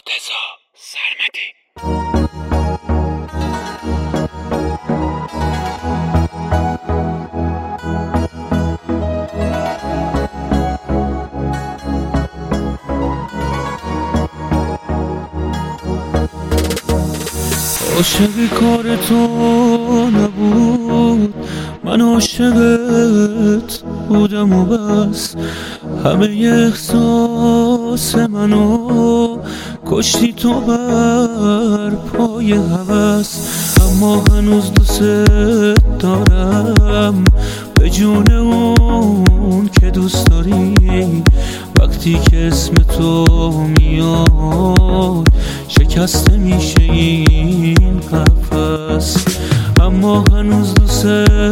مرتضی سرمدی. عاشقی کار تو نبود، من عاشقت بودم و بس. همه احساس منو کشتی تو بر پای هوس. اما هنوز دوست دارم به جون اون که دوست داری. وقتی که اسم تو میاد شکسته میشه این قفس. اما هنوز دوست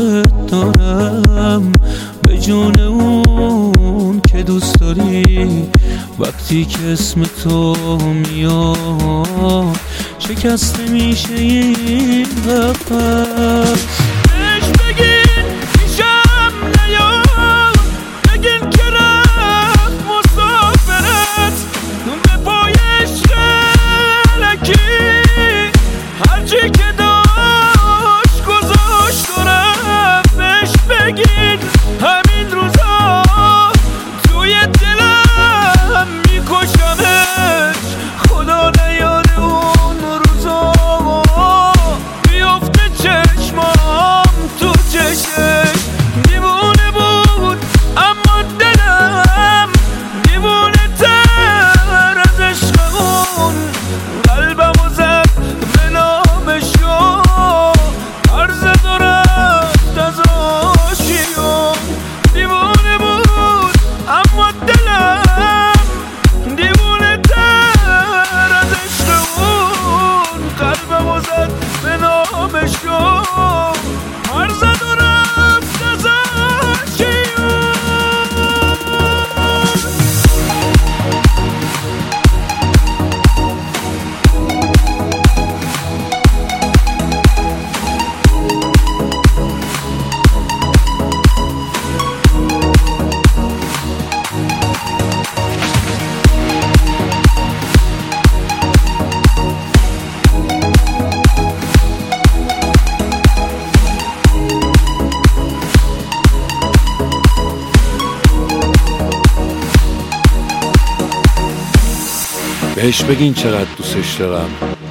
دارم به جون اون که دوست داری. وقتی که اسم تو میاد شکسته میشه این قفس. بهش بگین پیشم نیاد، بگین که رفت مسافرت به پای عشق الکی. هرچی که داشت گذاشت و رفت. بهش بگین همین روزا توی دلم میکشمش. خدا نیاد اون روزا بیفته چشمام تو چشش. دیوونه بود اما دلم دیوونه تر از عشق اون. قلبمو زد به نامش و عرض و رفت از آشیون. دیوونه بود اما دلم دیوونه تر از عشق اون. قلبمو زد به نامش و عرض و رفت از آشیون. بهش بگین چقدر دوستش دارم.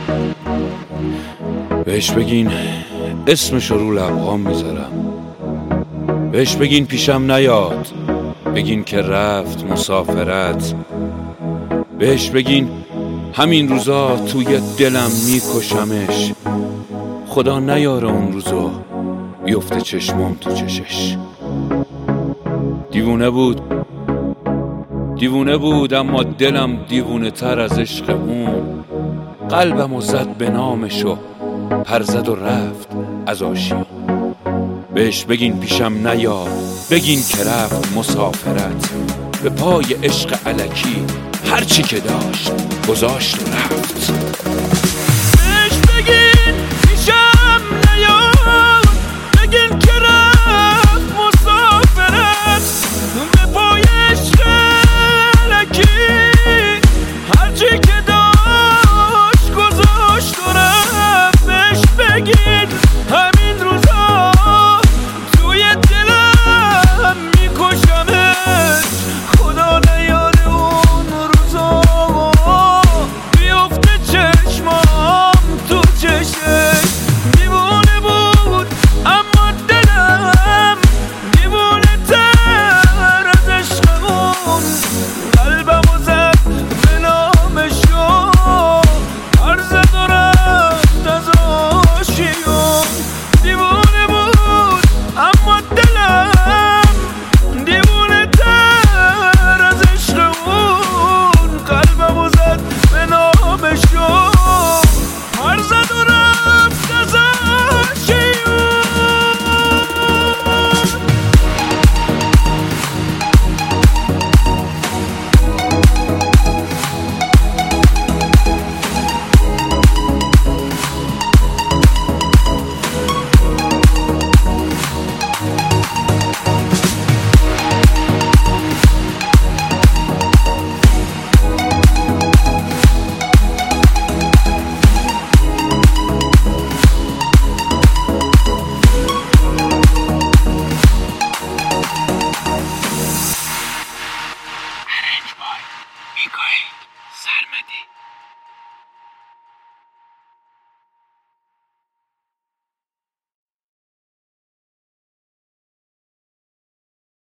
بهش بگین اسمشو رو لبهام میذارم. بهش بگین پیشم نیاد، بگین که رفت مسافرت. بهش بگین همین روزا توی دلم میکشمش. خدا نیاره اون روزا بیفته چشمام تو چشش. دیوونه بود اما دلم دیوونه تر از عشق اون. قلبمو زد به نامشو پر زد و رفت از آشیون. بهش بگین پیشم نیاد، بگین که رفت مسافرت. به پای عشق الکی هرچی که داشت گذاشت و رفت.